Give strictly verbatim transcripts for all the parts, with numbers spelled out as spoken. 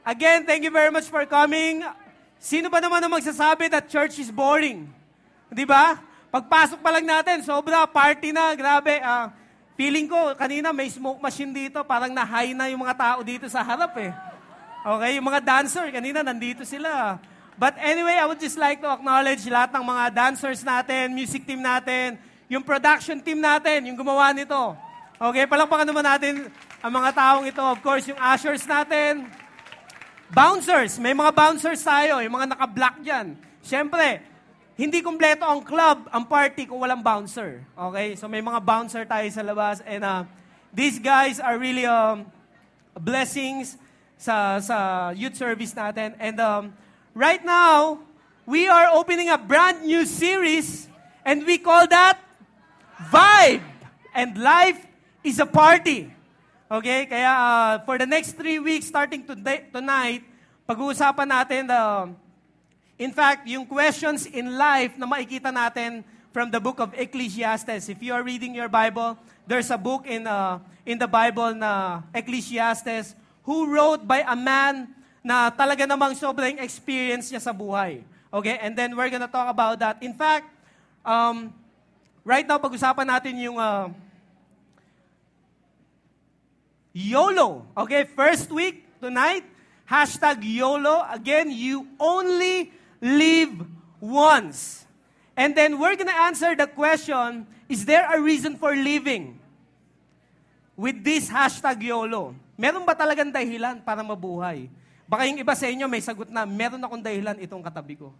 Again, thank you very much for coming. Sino ba naman ang magsasabi that church is boring? Di ba? Pagpasok pa lang natin, sobra, party na, grabe. Uh, feeling ko, kanina may smoke machine dito, parang na-high na yung mga tao dito sa harap eh. Okay, yung mga dancer, kanina nandito sila. But anyway, I would just like to acknowledge lahat ng mga dancers natin, music team natin, yung production team natin, yung gumawa nito. Okay, palakpakan naman natin ang mga taong ito. Of course, yung ushers natin. Bouncers, may mga bouncers tayo, yung mga naka-black dyan. Siyempre, hindi kumpleto ang club, ang party kung walang bouncer. Okay? So may mga bouncer tayo sa labas. And uh, these guys are really um, blessings sa, sa youth service natin. And um, right now, we are opening a brand new series and we call that Vibe. And life is a party. Okay, kaya uh, for the next three weeks, starting today, tonight, pag-uusapan natin, uh, in fact, yung questions in life na makikita natin from the book of Ecclesiastes. If you are reading your Bible, there's a book in uh, in the Bible na Ecclesiastes who wrote by a man na talaga namang sobrang experience niya sa buhay. Okay, and then we're gonna talk about that. In fact, um, right now, pag-usapan natin yung... Uh, YOLO. Okay, first week, tonight, hashtag YOLO. Again, you only live once. And then we're gonna answer the question, is there a reason for living? With this hashtag YOLO. Meron ba talagang dahilan para mabuhay? Baka yung iba sa inyo may sagot na, meron akong dahilan itong katabi ko.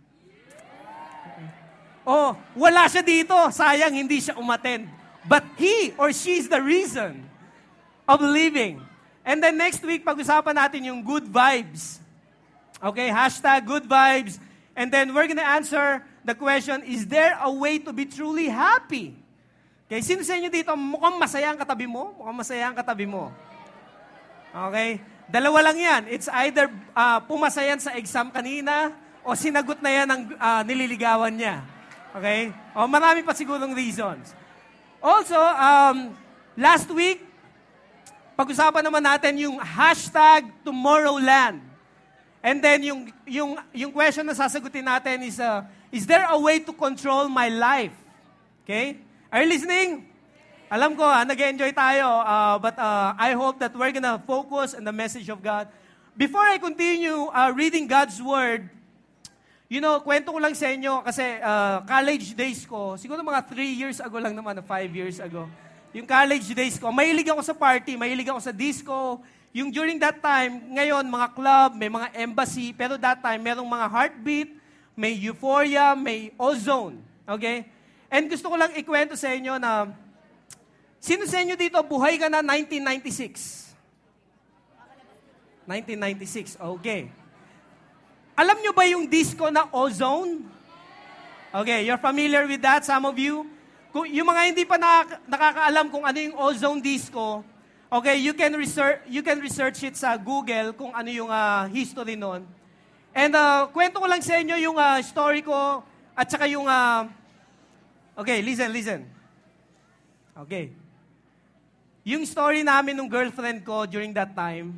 Oh, wala siya dito. Sayang, hindi siya umattend. But he or she is the reason of living. And then next week, pag-usapan natin yung good vibes. Okay, hashtag good vibes. And then we're gonna answer the question, is there a way to be truly happy? Okay, sino sa inyo dito, mukhang masaya ang katabi mo? Mukhang masaya ang katabi mo. Okay, dalawa lang yan. It's either uh, pumasayan sa exam kanina o sinagot na yan ang uh, nililigawan niya. Okay? O marami pa sigurong reasons. Also, um, last week, pag-usapan naman natin yung hashtag Tomorrowland. And then yung, yung, yung question na sasagutin natin is, uh, is there a way to control my life? Okay? Are you listening? Alam ko, ah, nag-enjoy tayo, uh, but uh, I hope that we're gonna focus on the message of God. Before I continue uh, reading God's Word, you know, kwento ko lang sa inyo, kasi uh, college days ko, siguro mga three years ago lang naman, five years ago, yung college days ko, mahilig ako sa party, mahilig ako sa disco. Yung during that time, ngayon, mga club, may mga embassy, pero that time, merong mga heartbeat, may euphoria, may ozone. Okay? And gusto ko lang ikwento sa inyo na, sino sa inyo dito, buhay ka na nineteen ninety-six? nineteen ninety-six, okay. Alam nyo ba yung disco na ozone? Okay, you're familiar with that, some of you? Kung yung mga hindi pa nakaka- nakakaalam kung ano yung ozone disco, okay, you can research you can research it sa Google kung ano yung uh, history noon. And uh, kwento ko lang sa inyo yung uh, story ko at saka yung uh, okay, listen, listen. Okay. Yung story namin ng girlfriend ko during that time,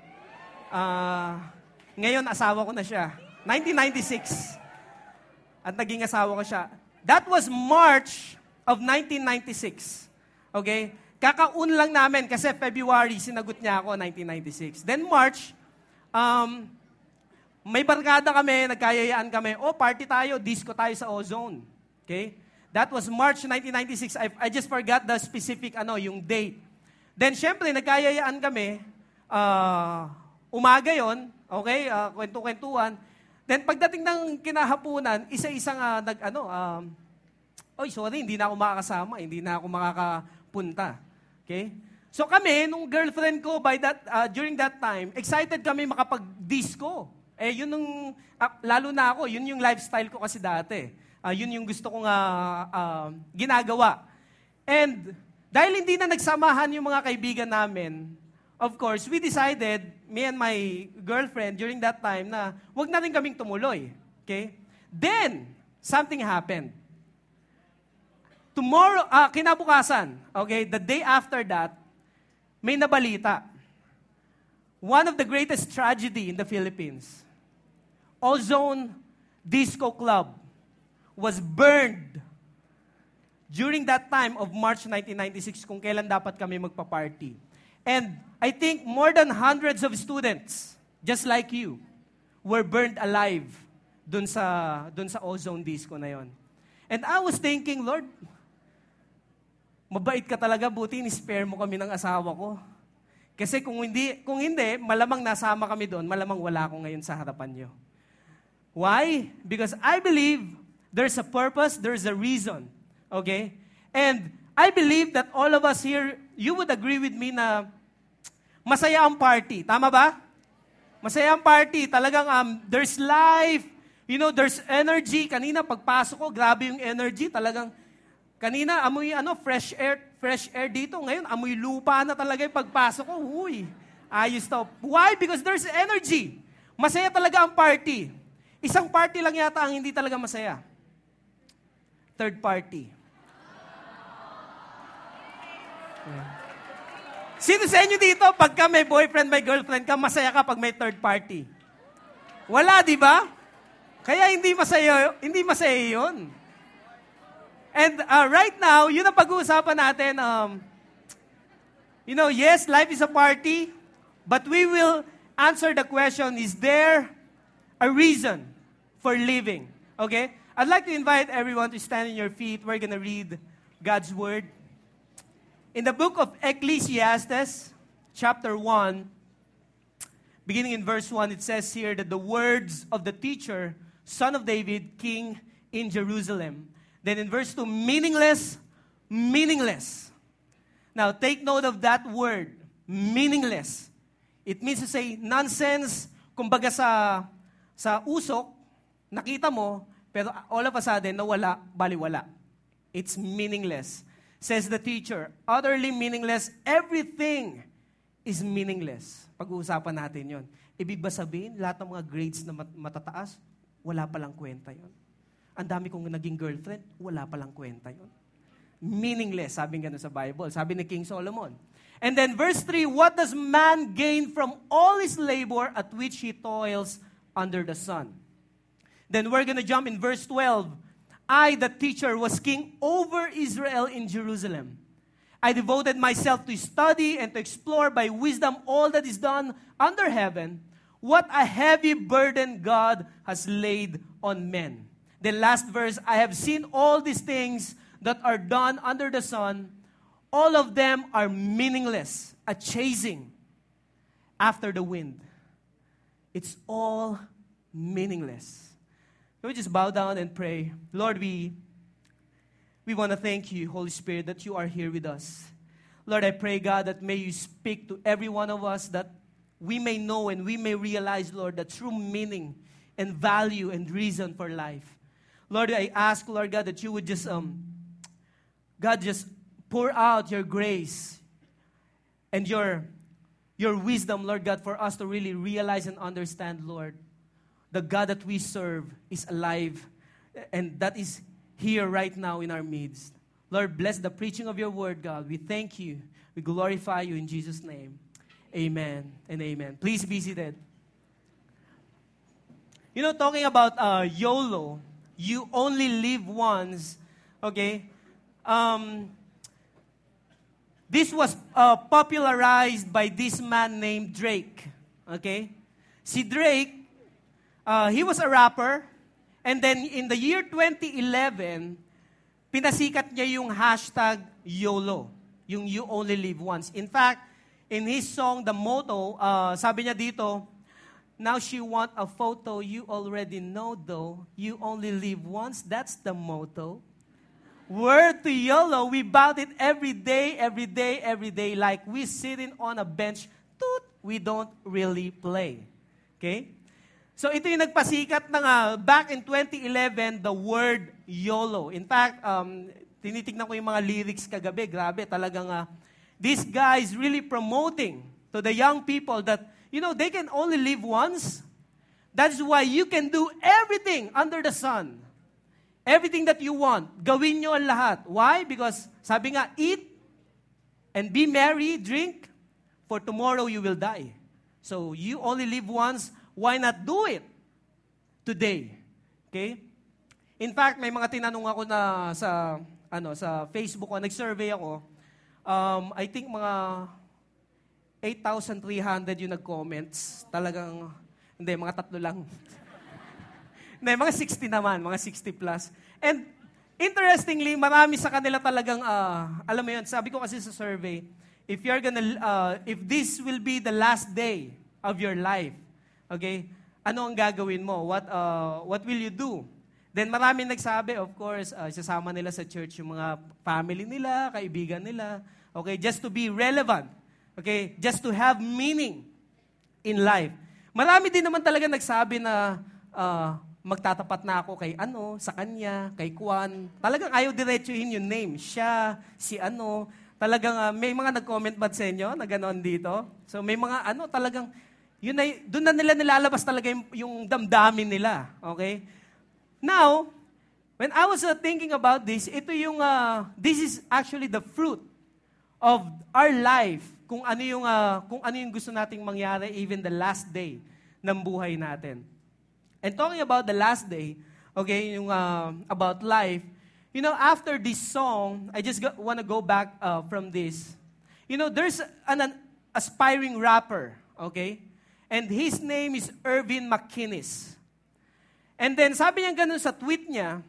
uh, ngayon asawa ko na siya. nineteen ninety-six. At naging asawa ko siya. That was March of nineteen ninety-six. Okay? Kakaun lang namin kasi February sinagot niya ako, nineteen ninety-six. Then March, um, may barkada kami, nagkayayaan kami, oh, party tayo, disco tayo sa Ozone. Okay? That was March nineteen ninety-six. I, I just forgot the specific, ano, yung date. Then, syempre, nagkayayaan kami, uh, umaga yon, okay, uh, kwento-kwentuhan. Then, pagdating ng kinahapunan, isa-isang, uh, nag, ano, um, oy, sorry, hindi na ako makakasama, hindi na ako makakapunta. Okay? So kami, nung girlfriend ko, by that, uh, during that time, excited kami makapag-disco. Eh, yun yung, uh, lalo na ako, yun yung lifestyle ko kasi dati. Uh, yun yung gusto kong uh, uh, ginagawa. And dahil hindi na nagsamahan yung mga kaibigan namin, of course, we decided, me and my girlfriend, during that time, na wag na rin kaming tumuloy. Okay? Then, something happened. Tomorrow, uh, kinabukasan, okay, the day after that, may nabalita. one of the greatest tragedy in the Philippines. Ozone Disco Club was burned during that time of March nineteen ninety-six, kung kailan dapat kami magpa-party. And I think more than hundreds of students, just like you, were burned alive dun sa, dun sa Ozone Disco na yon. And I was thinking, Lord, mabait ka talaga, buti ni-spare mo kami ng asawa ko. Kasi kung hindi, kung hindi, malamang nasama kami doon, malamang wala ako ngayon sa harapan niyo. Why? Because I believe there's a purpose, there's a reason. Okay? And I believe that all of us here, you would agree with me na masaya ang party. Tama ba? Masaya ang party. Talagang um, there's life. You know, there's energy. Kanina pagpasok ko, grabe yung energy. Talagang, kanina amoy ano, fresh air, fresh air dito. Ngayon, amoy lupa na talaga yung pagpasok ko. Huy, ayos to. Why? Because there's energy. Masaya talaga ang party. Isang party lang yata ang hindi talaga masaya. Third party. Sino sa inyo dito, pagka may boyfriend, may girlfriend ka, masaya ka pag may third party? Wala, di ba? Kaya hindi masaya, hindi masaya yun. And uh, right now, yun ang pag-uusapan natin. Um, you know, yes, life is a party, but we will answer the question, is there a reason for living? Okay? I'd like to invite everyone to stand on your feet. We're going to read God's Word. In the book of Ecclesiastes, chapter one, beginning in verse one, it says here that the words of the teacher, son of David, king in Jerusalem. Then in verse two, meaningless, meaningless. Now, take note of that word, meaningless. It means to say nonsense, kumbaga sa, sa usok, nakita mo, pero all of a sudden, nawala, baliwala. It's meaningless. Says the teacher, utterly meaningless, everything is meaningless. Pag-uusapan natin yon. Ibig ba sabihin, lahat ng mga grades na mat- matataas, wala palang kwenta yon. Ang dami kong naging girlfriend, wala palang kwenta yon. Meaningless, sabi nga sa Bible. Sabi ni King Solomon. And then verse three, what does man gain from all his labor at which he toils under the sun? Then we're going to jump in verse twelve. I, the teacher, was king over Israel in Jerusalem. I devoted myself to study and to explore by wisdom all that is done under heaven. What a heavy burden God has laid on men. The last verse, I have seen all these things that are done under the sun. All of them are meaningless, a chasing after the wind. It's all meaningless. Can we just bow down and pray? Lord, we, we want to thank you, Holy Spirit, that you are here with us. Lord, I pray, God, that may you speak to every one of us, that we may know and we may realize, Lord, the true meaning and value and reason for life. Lord, I ask, Lord God, that you would just, um, God, just pour out your grace and your, your wisdom, Lord God, for us to really realize and understand, Lord, the God that we serve is alive, and that is here right now in our midst. Lord, bless the preaching of your word, God. We thank you. We glorify you in Jesus' name. Amen and amen. Please be seated. You know, talking about uh, YOLO, you only live once, okay? Um, this was uh, popularized by this man named Drake, okay? Si Drake, Uh, he was a rapper, and then in the year twenty eleven, pinasikat niya yung hashtag YOLO, yung you only live once. In fact, in his song, The Motto, uh, sabi niya dito, now she want a photo, you already know though, you only live once, that's the motto. Word to YOLO, we bout it every day, every day, every day, like we sitting on a bench, toot, we don't really play. Okay? So ito yung nagpasikat ng uh, back in twenty eleven, the word YOLO. In fact, um, tinitignan ko yung mga lyrics kagabi. Grabe, talagang uh, this guy is really promoting to the young people that, you know, they can only live once. That's why you can do everything under the sun. Everything that you want. Gawin nyo ang lahat. Why? Because sabi nga, eat and be merry, drink, for tomorrow you will die. So you only live once, why not do it today? Okay? In fact, may mga tinanong ako na sa ano sa Facebook, o nag-survey ako. Um, I think mga eight thousand three hundred yung nag-comments. Talagang, hindi, mga tatlo lang. Hindi, mga sixty naman, mga sixty plus. And interestingly, marami sa kanila talagang, uh, alam mo yun, sabi ko kasi sa survey, if you're gonna, uh, if this will be the last day of your life, okay, ano ang gagawin mo? What, uh, what will you do? Then marami nagsabi, of course, uh, sasama nila sa church yung mga family nila, kaibigan nila, okay, just to be relevant, okay, just to have meaning in life. Marami din naman talaga nagsabi na, uh, magtatapat na ako kay ano, sa kanya, kay Kwan. Talagang ayaw diretsuhin yung name. Siya, si ano. Talagang uh, may mga nag-comment ba sa inyo na gano'n dito? So may mga ano, talagang, yun na, doon na nila nilalabas talaga yung, yung damdamin nila. Okay? Now, when I was uh, thinking about this, ito yung, uh, this is actually the fruit of our life. Kung ano yung, uh, kung ano yung gusto nating mangyari even the last day ng buhay natin. And talking about the last day, okay, yung uh, about life, you know, after this song, I just want to go back uh, from this. You know, there's an, an aspiring rapper, okay? And his name is Irvin McInnes. And then sabi niya ganun sa tweet niya,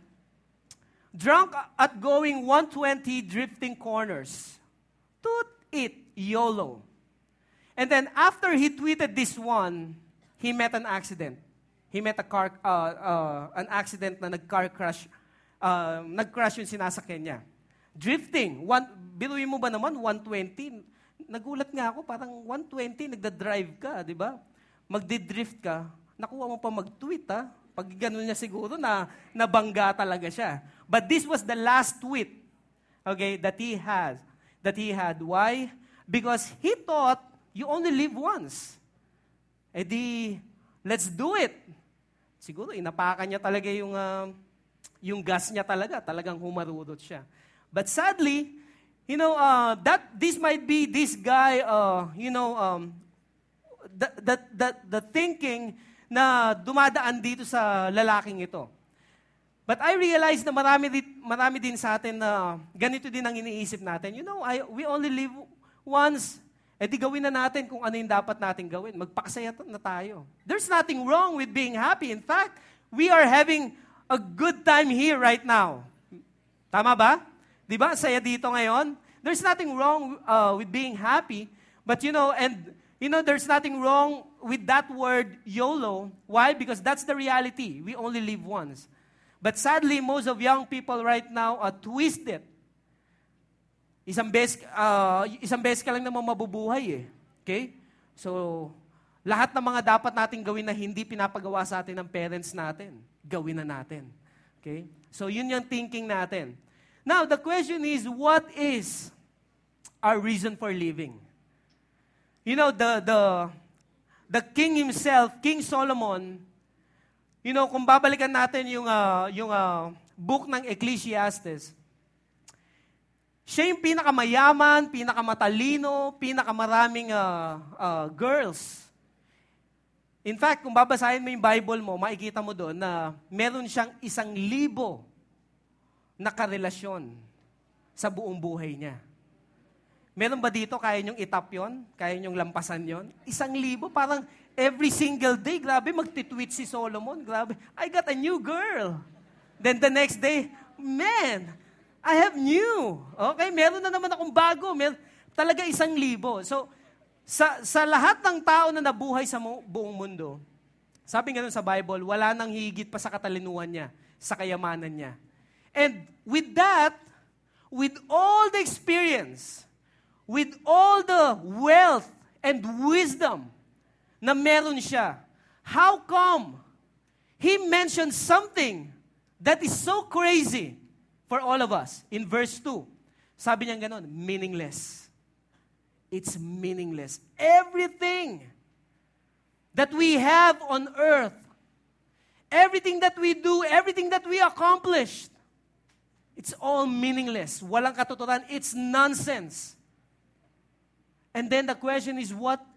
drunk at going one twenty drifting corners. Toot it, YOLO. And then after he tweeted this one, he met an accident. He met a car, uh, uh, an accident na nag-car crash, uh, nag-crash yung sinasakyan niya. Drifting, one, biruin mo ba naman, one twenty? Nagulat nga ako, parang one twenty, nagda-drive ka, di ba? Magdi-drift ka, nakuha mo pa mag-tweet, ha? Pag gano'n niya siguro, na nabangga talaga siya. But this was the last tweet, okay, that he had. That he had. Why? Because he thought, you only live once. Eh di, let's do it. Siguro, inapakan niya talaga yung, uh, yung gas niya talaga. Talagang humarurot siya. But sadly, you know, uh, that this might be this guy, uh, you know, um, the, the, the, the thinking na dumadaan dito sa lalaking ito. But I realize na marami, marami din sa atin na ganito din ang iniisip natin. You know, I, we only live once. Eh di gawin na natin kung ano yung dapat natin gawin. Magpakasaya na tayo. There's nothing wrong with being happy. In fact, we are having a good time here right now. Tama ba? Di ba? Saya dito ngayon. There's nothing wrong uh, with being happy. But you know, and you know, there's nothing wrong with that word YOLO. Why? Because that's the reality. We only live once. But sadly, most of young people right now are twisted. Isang beses, uh, isang beses ka lang naman mabubuhay eh. Okay? So, lahat ng mga dapat nating gawin na hindi pinapagawa sa atin ng parents natin, gawin na natin. Okay? So, yun yung thinking natin. Now, the question is, what is our reason for living? You know, the, the, the king himself, King Solomon, you know, kung babalikan natin yung, uh, yung uh, book ng Ecclesiastes, siya yung pinakamayaman, pinakamatalino, pinakamaraming uh, uh, girls. In fact, kung babasahin mo yung Bible mo, makikita mo doon na meron siyang isang libo na karelasyon sa buong buhay niya. Meron ba dito, kaya niyong itap yon? Kaya niyong lampasan yon? Isang libo, parang every single day, grabe, magtitweet si Solomon, grabe, I got a new girl. Then the next day, man, I have new. Okay, meron na naman akong bago. Mer- talaga isang libo. So, sa, sa lahat ng tao na nabuhay sa mu- buong mundo, sabi nga nun sa Bible, wala nang higit pa sa katalinuhan niya, sa kayamanan niya. And with that, with all the experience, with all the wealth and wisdom na meron siya, how come he mentioned something that is so crazy for all of us? In verse two, sabi niya ganon, meaningless. It's meaningless. Everything that we have on earth, everything that we do, everything that we accomplished, it's all meaningless. Walang katotohanan. It's nonsense. And then the question is, what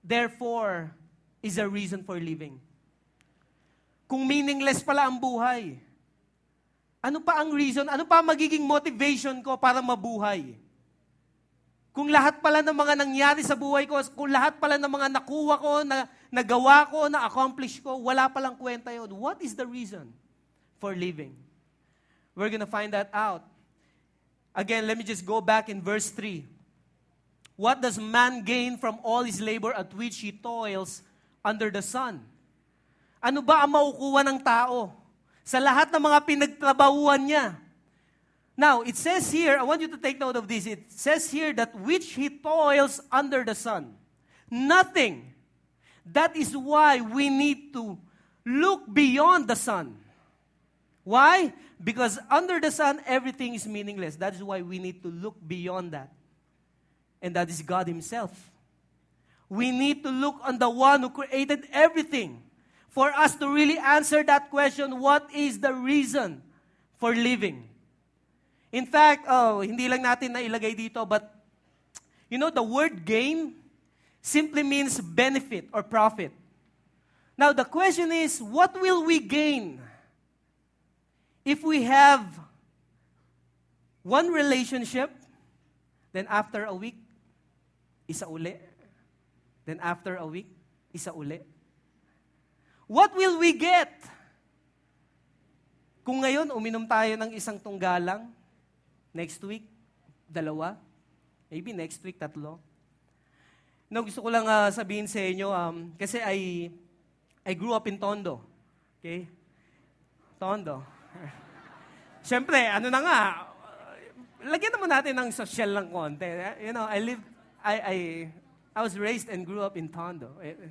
therefore, is a reason for living. Kung meaningless pala ang buhay, ano pa ang reason, ano pa magiging motivation ko para mabuhay? Kung lahat pala ng mga nangyari sa buhay ko, kung lahat pala ng mga nakuha ko, na, nagawa ko, na-accomplish ko, wala palang kwenta yun. What is the reason for living? We're gonna find that out. Again, let me just go back in verse three. What does man gain from all his labor at which he toils under the sun? Ano ba ang maukuha ng tao sa lahat ng mga pinagtrabahuan niya? Now, it says here, I want you to take note of this. It says here that which he toils under the sun. Nothing. That is why we need to look beyond the sun. Why? Because under the sun, everything is meaningless. That is why we need to look beyond that. And that is God Himself. We need to look on the one who created everything for us to really answer that question, what is the reason for living? In fact, oh, hindi lang natin na ilagay dito, but you know, the word gain simply means benefit or profit. Now, the question is, what will we gain if we have one relationship, then after a week, isa uli. Then after a week, isa uli. What will we get? Kung ngayon, uminom tayo ng isang tunggalang, next week, dalawa, maybe next week, tatlo. No, gusto ko lang uh, sabihin sa inyo, um, kasi I, I grew up in Tondo. Okay? Tondo. Siyempre, ano na nga, lagyan naman natin ng social lang konti. You know, I lived, I, I, I was raised and grew up in Tondo.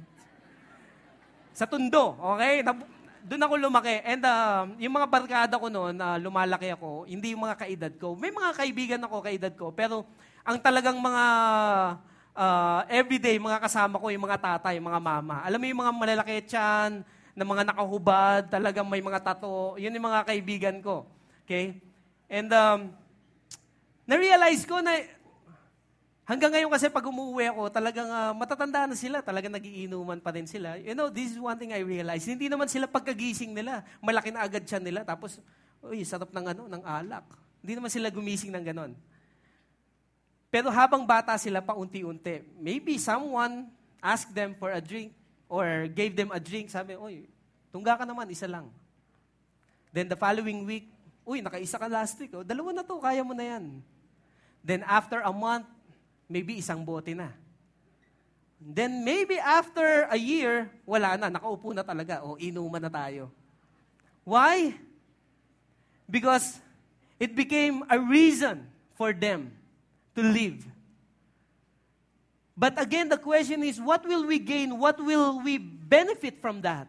Sa Tondo, okay? Doon ako lumaki. And uh, yung mga barkada ko noon, uh, lumalaki ako, hindi yung mga kaedad ko. May mga kaibigan ako kaedad ko, pero ang talagang mga uh, everyday, mga kasama ko, yung mga tatay, mga mama. Alam mo yung mga malalaki tiyan, na mga nakahubad, talagang may mga tato. Yun yung mga kaibigan ko. Okay? And um, na-realize ko na hanggang ngayon kasi pag umuwi ako, talagang uh, matatanda na sila, talagang nagiinuman pa rin sila. You know, this is one thing I realized. Hindi naman sila pagkagising nila, malaki na agad siya nila, tapos, uy, sarap ng, ano, ng alak. Hindi naman sila gumising ng ganon. Pero habang bata sila, paunti-unti, maybe someone asked them for a drink or gave them a drink, sabi, uy, tungga ka naman, isa lang. Then the following week, uy, nakaisa ka last week, oh, dalawa na to, kaya mo na yan. Then after a month, maybe isang bote na. Then maybe after a year, wala na, nakaupo na talaga, o inuman na tayo. Why? Because it became a reason for them to live. But again, the question is, what will we gain? What will we benefit from that?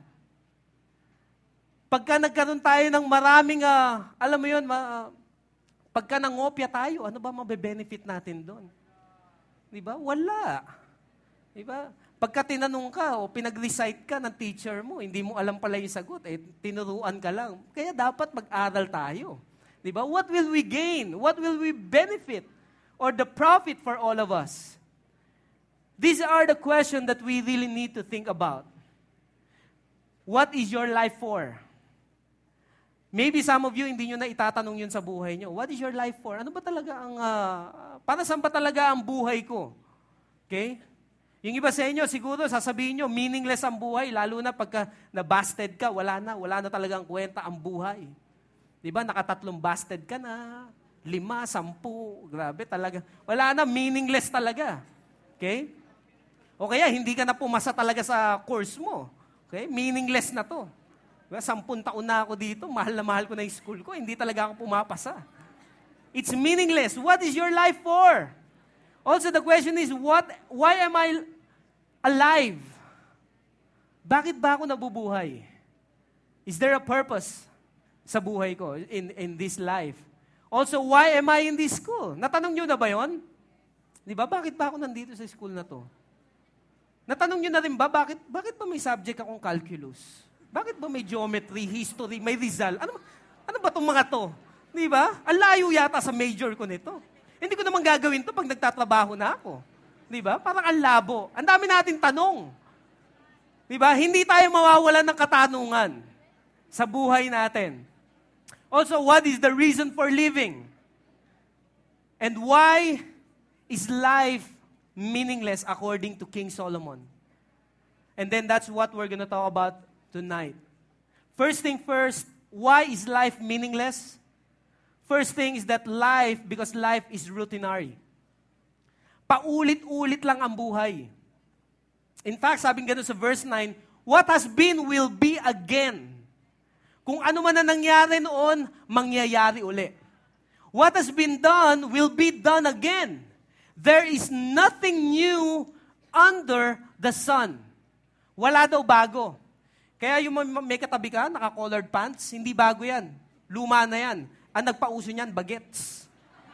Pagka nagkaroon tayo ng maraming, uh, alam mo yun, ma- pagka nangopya tayo, ano ba mabe-benefit natin doon? Di ba? Wala. Di ba? Pagka tinanong ka o pinag-recite ka ng teacher mo, hindi mo alam pala yung sagot, eh, tinuruan ka lang. Kaya dapat mag-aral tayo. Di ba? What will we gain? What will we benefit? Or the profit for all of us? These are the questions that we really need to think about. What is your life for? Maybe some of you, hindi nyo na itatanong yun sa buhay nyo. What is your life for? Ano ba talaga ang, uh, para saan ba talaga ang buhay ko? Okay? Yung iba sa inyo, siguro, sasabihin nyo, meaningless ang buhay, lalo na pagka na-busted ka, wala na, wala na talagang kwenta ang buhay. Di ba? Nakatatlong busted ka na, lima, sampu, grabe talaga. Wala na, meaningless talaga. Okay? O kaya, hindi ka na pumasa talaga sa course mo. Okay? Meaningless na to. Diba? Sampun taon na ako dito, mahal na mahal ko na yung school ko, hindi talaga ako pumapasa. It's meaningless. What is your life for? Also, the question is, what? Why am I alive? Bakit ba ako nabubuhay? Is there a purpose sa buhay ko in, in this life? Also, why am I in this school? Natanong nyo na ba yun? Di ba? Bakit ba ako nandito sa school na to? Natanong nyo na rin ba, bakit, bakit ba may subject akong calculus? Bakit ba may geometry, history, may Rizal? Ano, ano ba itong mga to? Di ba? Ang layo yata sa major ko nito. Hindi ko naman gagawin to pag nagtatrabaho na ako. Di ba? Parang ang labo. Ang dami nating tanong. Di ba? Hindi tayo mawawalan ng katanungan sa buhay natin. Also, what is the reason for living? And why is life meaningless according to King Solomon? And then that's what we're going to talk about tonight. First thing first, why is life meaningless? First thing is that life, because life is routinary. Paulit-ulit lang ang buhay. In fact, sabing gano'n sa verse nine, what has been will be again. Kung ano man na nangyari noon, mangyayari uli. What has been done will be done again. There is nothing new under the sun. Wala daw bago. Kaya yung may katabi ka, naka-colored pants, hindi bago yan. Luma na yan. Ang nagpauso niyan, bagets.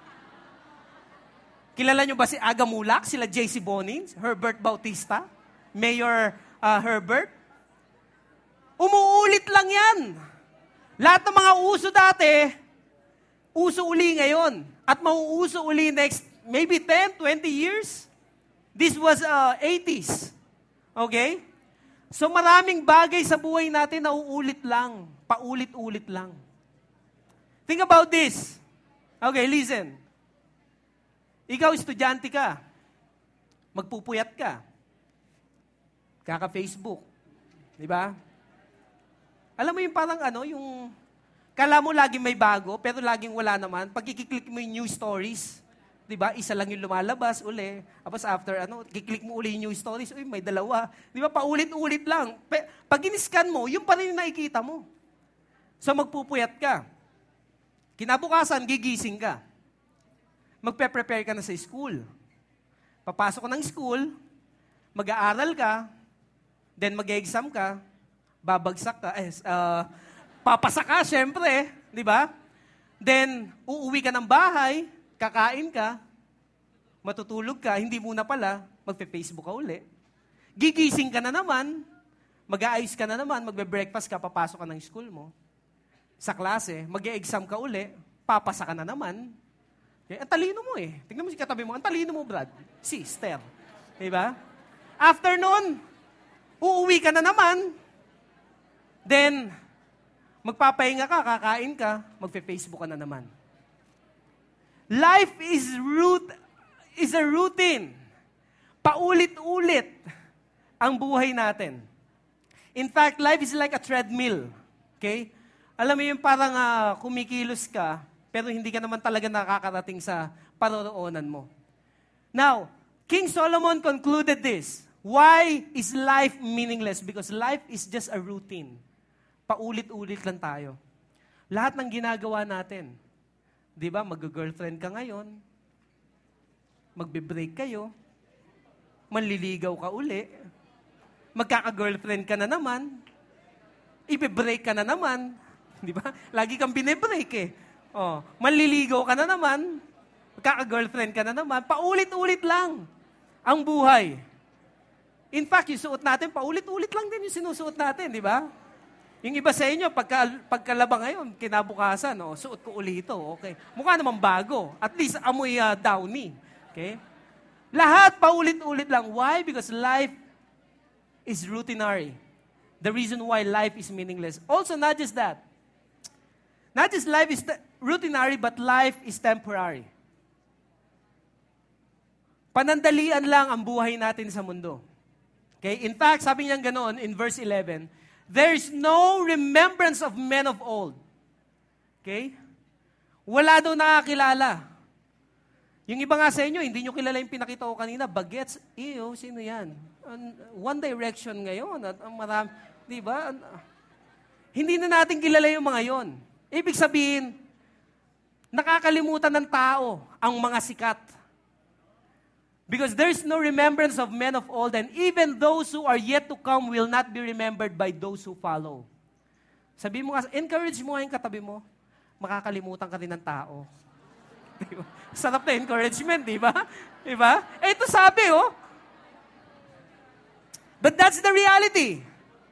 Kilala nyo ba si Aga Mulak, sila J C Bonins, Herbert Bautista, Mayor uh, Herbert? Umuulit lang yan. Lahat ng mga uso dati, uso uli ngayon. At mauuso uli next, maybe ten, twenty years. This was uh, eighties. Okay? So maraming bagay sa buhay natin na uulit lang. Paulit-ulit lang. Think about this. Okay, listen. Ikaw, estudyante ka. Magpupuyat ka. Kaka-Facebook. Di ba? Alam mo yung parang ano, yung kala mo laging may bago, pero laging wala naman. Pag ikiklik mo yung new stories, di ba? Isa lang yung lumalabas uli. Tapos after, ano, kiklik mo uli yung new stories, uy, may dalawa. Di ba? Paulit-ulit lang. Pag in-scan mo, yung pa rin yung nakikita mo. So magpupuyat ka. Kinabukasan, gigising ka. Magpe-prepare ka na sa school. Papasok ka ng school, mag-aaral ka, then mag-exam ka, babagsak ka, eh, uh, papasa ka, syempre, di ba? Then, uuwi ka ng bahay, kakain ka, matutulog ka, hindi muna pala, magpe-Facebook ka uli. Gigising ka na naman, mag-aayos ka na naman, magbe-breakfast ka, papasok ka ng school mo. Sa klase, mag-exam ka uli, papasa ka na naman. Okay? Ang talino mo eh. Tingnan mo si katabi mo, ang talino mo, Brad. Sister. Diba? After nun, uuwi ka na naman. Then, magpapahinga ka, kakain ka, magpe-Facebook ka na naman. Life is root is a routine. Paulit-ulit ang buhay natin. In fact, life is like a treadmill. Okay? Alam mo yung parang uh, kumikilos ka, pero hindi ka naman talaga nakakarating sa paroroonan mo. Now, King Solomon concluded this. Why is life meaningless? Because life is just a routine. Paulit-ulit lang tayo. Lahat ng ginagawa natin. Di ba? Mag-girlfriend ka ngayon. Magbe-break kayo. Manliligaw ka uli. Magkaka-girlfriend ka na naman. Ibe-break ka na naman. Di ba? Lagi kang bine-break eh. Oh, manliligaw ka na naman. Magkaka-girlfriend ka na naman. Paulit-ulit lang ang buhay. In fact, yung suot natin, paulit-ulit lang din yung sinusuot natin, di ba? Yung iba sa inyo, pagka, pagkalaba ngayon, kinabukasan, oh, suot ko uli ito. Okay. Mukha naman bago. At least amoy uh, downy. Okay? Lahat paulit-ulit lang. Why? Because life is routinary. The reason why life is meaningless. Also, not just that. Not just life is te- routinary, but life is temporary. Panandalian lang ang buhay natin sa mundo. Okay? In fact, sabi niya ganoon in verse eleven, there is no remembrance of men of old. Okay? Wala daw nakakilala. Yung iba nga sa inyo, hindi nyo kilala yung pinakita ko kanina, bagets, iyo, sino yan? One Direction ngayon, at marami, di ba? Hindi na natin kilala yung mga yon. Ibig sabihin, nakakalimutan ng tao ang mga sikat. Because there's no remembrance of men of old, and even those who are yet to come will not be remembered by those who follow. Sabi mo, encourage mo yung katabi mo, makakalimutan ka rin ng tao. Diba? Sarap na encouragement, di ba? Di ba? Eh, ito sabi, oh. But that's the reality.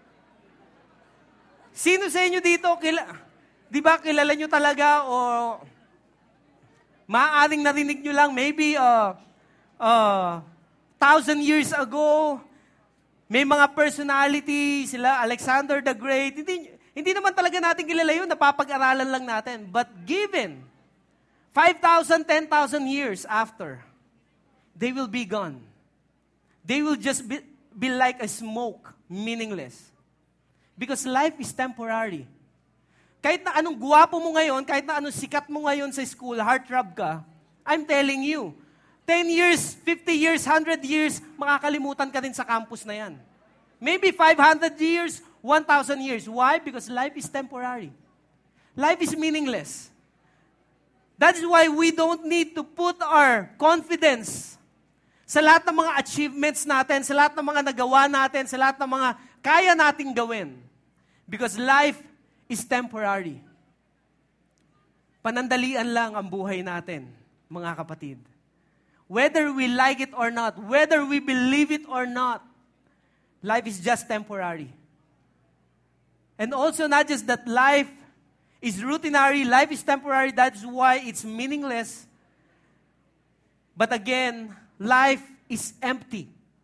Sino sa inyo dito, kila, di ba kilala nyo talaga o maaaring narinig nyo lang, maybe, uh, uh, thousand years ago, may mga personality, sila Alexander the Great. Hindi, hindi naman talaga natin kilala yun, napapag-aralan lang natin. But given five thousand, ten thousand years after, they will be gone. They will just be, be like a smoke, meaningless. Because life is temporary. Kahit na anong guwapo mo ngayon, kahit na anong sikat mo ngayon sa school, heartthrob ka, I'm telling you, ten years, fifty years, one hundred years, makakalimutan ka din sa campus na yan. Maybe five hundred years, one thousand years. Why? Because life is temporary. Life is meaningless. That is why we don't need to put our confidence sa lahat ng mga achievements natin, sa lahat ng mga nagawa natin, sa lahat ng mga kaya nating gawin. Because life is temporary. Panandalian lang ang buhay natin, mga kapatid. Whether we like it or not, whether we believe it or not, life is just temporary. And also not just that life is routinary, life is temporary, that's why it's meaningless. But again, life is empty.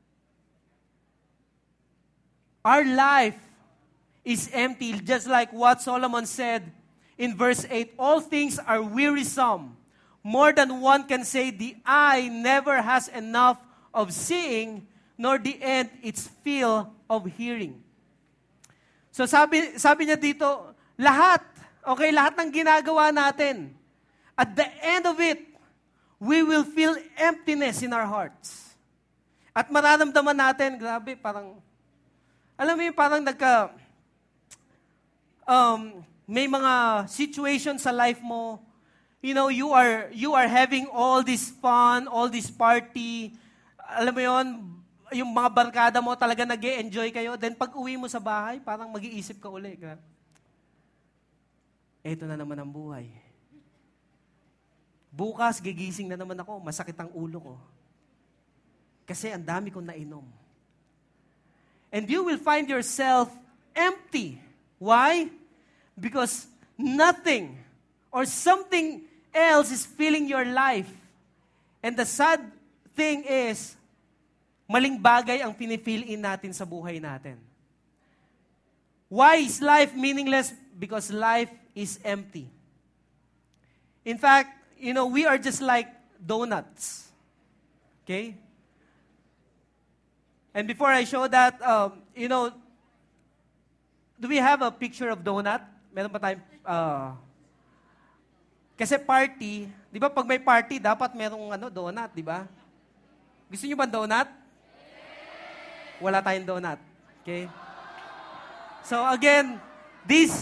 Our life is empty, just like what Solomon said in verse eight. All things are wearisome. More than one can say, the eye never has enough of seeing, nor the end its fill of hearing. So sabi, sabi niya dito, lahat, okay, lahat ng ginagawa natin, at the end of it, we will feel emptiness in our hearts. At mararamdaman natin, grabe, parang, alam mo yung parang nagka, um, may mga situation sa life mo, you know, you are, you are having all this fun, all this party, alam mo yun, yung mga barkada mo talaga nag-e-enjoy kayo, then pag uwi mo sa bahay, parang mag-iisip ka uli. Eto na naman ang buhay. Bukas, gigising na naman ako, masakit ang ulo ko. Kasi ang dami kong nainom. And you will find yourself empty. Why? Because nothing or something else is filling your life. And the sad thing is, maling bagay ang pinifill in natin sa buhay natin. Why is life meaningless? Because life is empty. In fact, you know, we are just like donuts. Okay? And before I show that, um, you know, do we have a picture of donut? Meron pa tayong, uh, kasi party, di ba pag may party, dapat merong ano, donut, di ba? Gusto niyo ba donut? Wala tayong donut. Okay? So again, this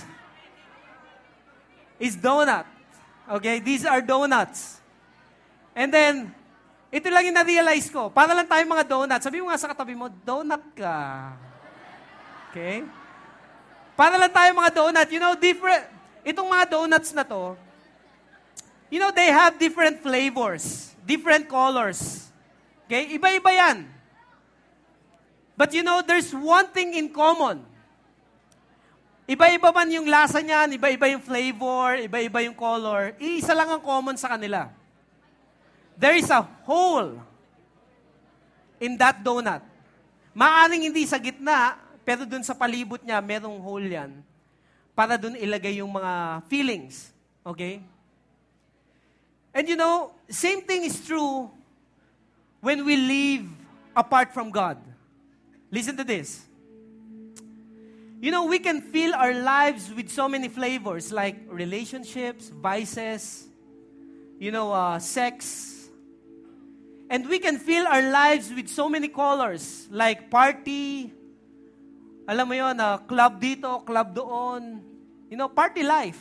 is donut. Okay? These are donuts. And then, ito lang yung na-realize ko. Para lang tayong mga donut. Sabi mo nga sa katabi mo, donut ka. Okay? Para lang tayong mga donut. You know, different, itong mga donuts na to, you know, they have different flavors, different colors. Okay? Iba-iba yan. But you know, there's one thing in common. Iba-iba man yung lasa niyan, iba-iba yung flavor, iba-iba yung color. Iisa lang ang common sa kanila. There is a hole in that donut. Maaring hindi sa gitna, pero dun sa palibot niya, merong hole yan para dun ilagay yung mga feelings. Okay? And you know, same thing is true when we live apart from God. Listen to this. You know, we can fill our lives with so many flavors like relationships, vices, you know, uh, sex. And we can fill our lives with so many colors like party, alam mo yun, uh, club dito, club doon. You know, party life.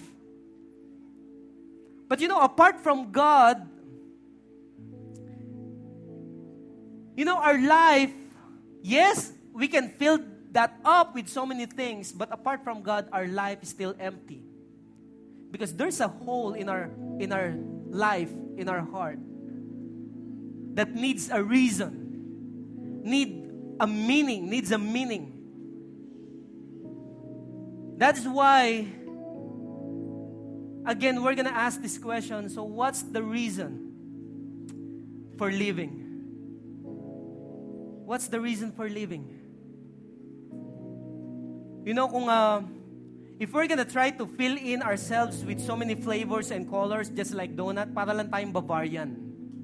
But you know, apart from God, you know, our life, yes, we can fill that up with so many things, but apart from God, our life is still empty. Because there's a hole in our in our life, in our heart, that needs a reason, need a meaning, needs a meaning. That's why, again, we're gonna ask this question, so what's the reason for living? What's the reason for living? You know, kung uh, if we're gonna try to fill in ourselves with so many flavors and colors, just like donut, para lang tayong Bavarian.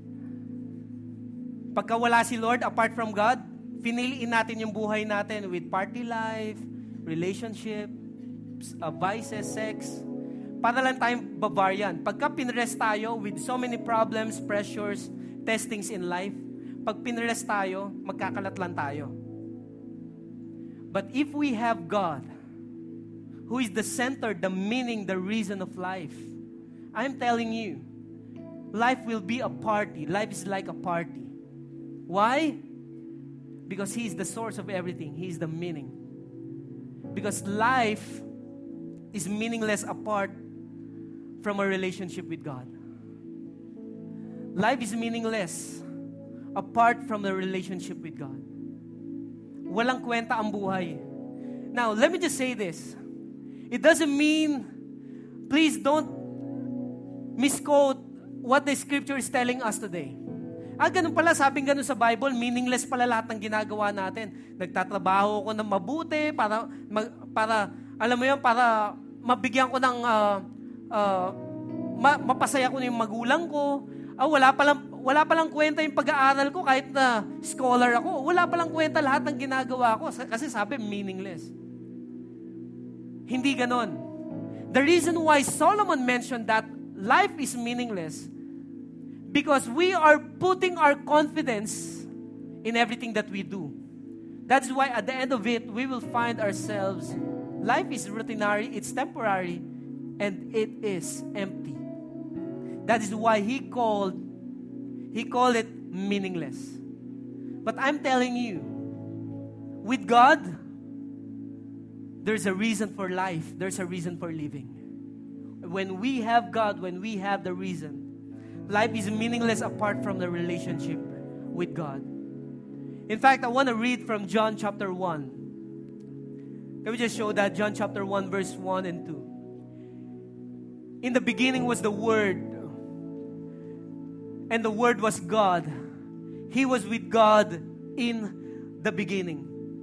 Pagka wala si Lord, apart from God, piniliin natin yung buhay natin with party life, relationship, uh, vices, sex. Para lang tayong Bavarian. Pagka pinrest tayo with so many problems, pressures, testings in life, pag pinrest tayo, magkakalat lang tayo. But if we have God, who is the center, the meaning, the reason of life, I'm telling you, life will be a party. Life is like a party. Why? Because He is the source of everything. He is the meaning. Because life is meaningless apart from a relationship with God. Life is meaningless apart from the relationship with God. Walang kwenta ang buhay. Now, let me just say this. It doesn't mean, please don't misquote what the Scripture is telling us today. Ah, ganun pala, sabing ganun sa Bible, meaningless pala lahat ng ginagawa natin. Nagtatrabaho ko ng mabuti para, mag, para alam mo yun, para mabigyan ko ng, uh, uh, ma, mapasaya ko ng magulang ko. Ah, wala palang, wala palang kwenta yung pag-aaral ko kahit na scholar ako. Wala palang kwenta lahat ng ginagawa ko kasi sabi, meaningless. Hindi ganon. The reason why Solomon mentioned that life is meaningless because we are putting our confidence in everything that we do. That's why at the end of it, we will find ourselves, life is routinary, it's temporary, and it is empty. That is why he called, he called it meaningless. But I'm telling you, with God, there's a reason for life. There's a reason for living. When we have God, when we have the reason, life is meaningless apart from the relationship with God. In fact, I want to read from John chapter one. Can we just show that? John chapter one, verse one and two. In the beginning was the Word, and the Word was God. He was with God in the beginning.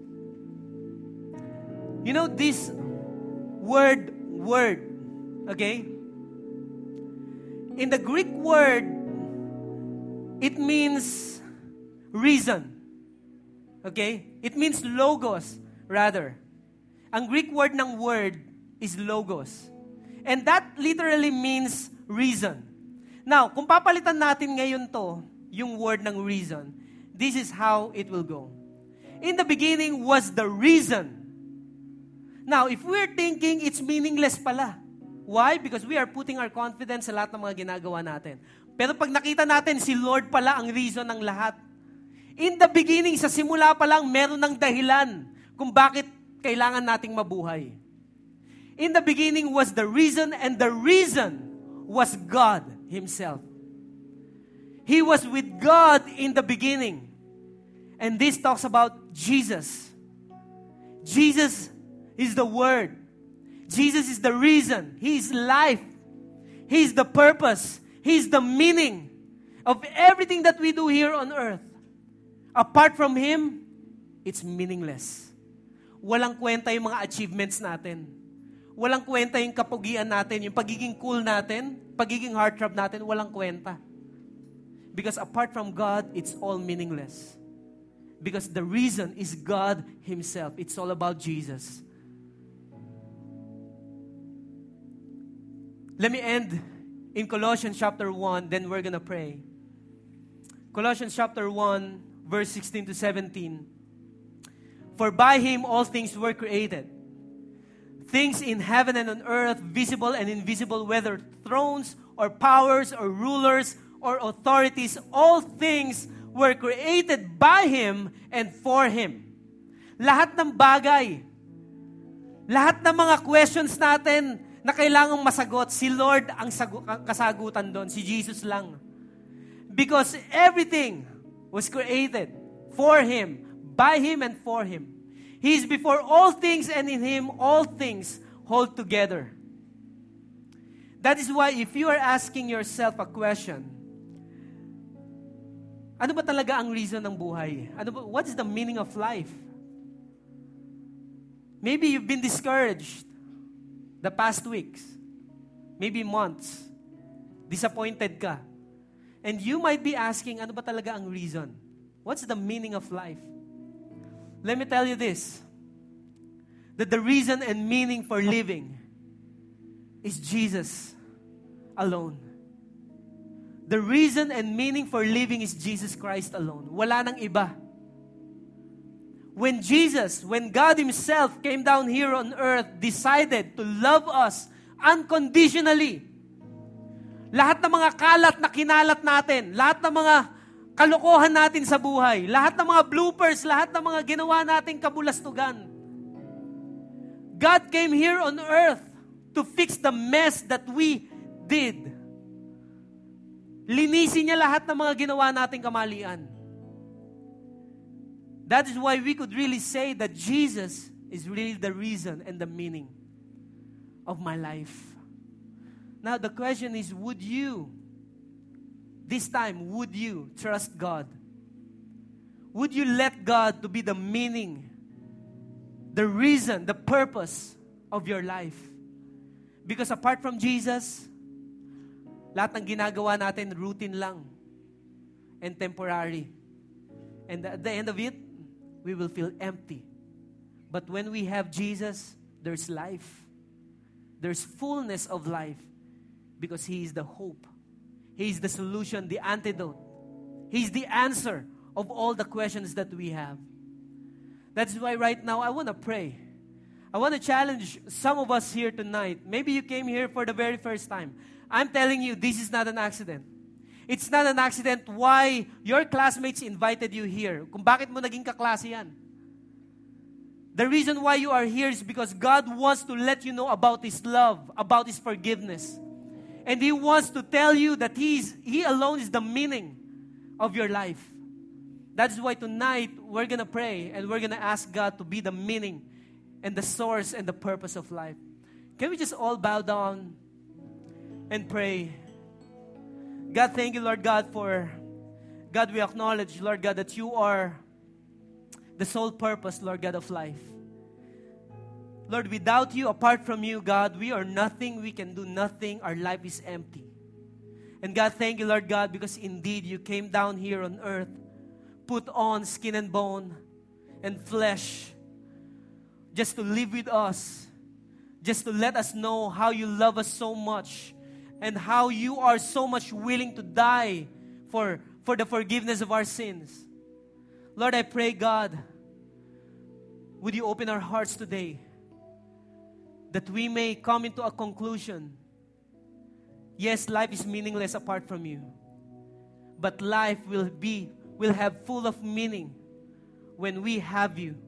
You know this word, word, okay? In the Greek word, it means reason. Okay? It means logos, rather. Ang Greek word ng word is logos. And that literally means reason. Now, kung papalitan natin ngayon to, yung word ng reason, this is how it will go. In the beginning was the reason. Now, if we're thinking it's meaningless pala. Why? Because we are putting our confidence sa lahat ng mga ginagawa natin. Pero pag nakita natin, si Lord pala ang reason ng lahat. In the beginning, sa simula pa lang, meron ng dahilan kung bakit kailangan nating mabuhay. In the beginning was the reason, and the reason was God Himself. He was with God in the beginning. And this talks about Jesus. Jesus is the Word. Jesus is the reason. He is life. He is the purpose. He is the meaning of everything that we do here on earth. Apart from Him, it's meaningless. Walang kwenta yung mga achievements natin. Walang kwenta yung kapugian natin, yung pagiging cool natin, pagiging heartthrob natin, walang kwenta. Because apart from God, it's all meaningless. Because the reason is God Himself. It's all about Jesus. Let me end in Colossians chapter one, then we're gonna pray. Colossians chapter one, verse sixteen to seventeen. For by Him all things were created. Things in heaven and on earth, visible and invisible, whether thrones or powers or rulers or authorities, all things were created by Him and for Him. Lahat ng bagay, lahat ng mga questions natin na kailangang masagot, si Lord ang sagu- kasagutan doon, si Jesus lang. Because everything was created for Him, by Him and for Him. He is before all things, and in Him all things hold together. That is why if you are asking yourself a question, Ano ba talaga ang reason ng buhay? Ano ba, what is the meaning of life? Maybe you've been discouraged the past weeks, maybe months. Disappointed ka. And you might be asking, ano ba talaga ang reason? What's the meaning of life? Let me tell you this, that the reason and meaning for living is Jesus alone. The reason and meaning for living is Jesus Christ alone. Wala nang iba. When Jesus, when God Himself came down here on earth, decided to love us unconditionally, lahat ng mga kalat na kinalat natin, lahat ng mga kalokohan natin sa buhay, lahat ng mga bloopers, lahat ng mga ginawa nating kabulastugan, God came here on earth to fix the mess that we did. Linisin niya lahat ng mga ginawa nating kamalian. That is why we could really say that Jesus is really the reason and the meaning of my life. Now the question is, would you, this time, would you trust God? Would you let God to be the meaning, the reason, the purpose of your life? Because apart from Jesus, lahat ng ginagawa natin, routine lang and temporary. And at the end of it, we will feel empty. But when we have Jesus, there's life. There's fullness of life because He is the hope. He is the solution, the antidote. He's the answer of all the questions that we have. That's why right now I want to pray. I want to challenge some of us here tonight. Maybe you came here for the very first time. I'm telling you, this is not an accident. It's not an accident why your classmates invited you here. Kung bakit mo naging kaklase yan. The reason why you are here is because God wants to let you know about His love, about His forgiveness. And He wants to tell you that He is, He alone is the meaning of your life. That's why tonight we're going to pray and we're going to ask God to be the meaning and the source and the purpose of life. Can we just all bow down and pray? God, thank you, Lord God, for, God, we acknowledge, Lord God, that you are the sole purpose, Lord God, of life. Lord, without you, apart from you, God, we are nothing, we can do nothing, our life is empty. And God, thank you, Lord God, because indeed you came down here on earth, put on skin and bone and flesh, just to live with us, just to let us know how you love us so much, and how you are so much willing to die for, for the forgiveness of our sins. Lord, I pray, God, would you open our hearts today that we may come into a conclusion. Yes, life is meaningless apart from you. But life will be, will have full of meaning when we have you.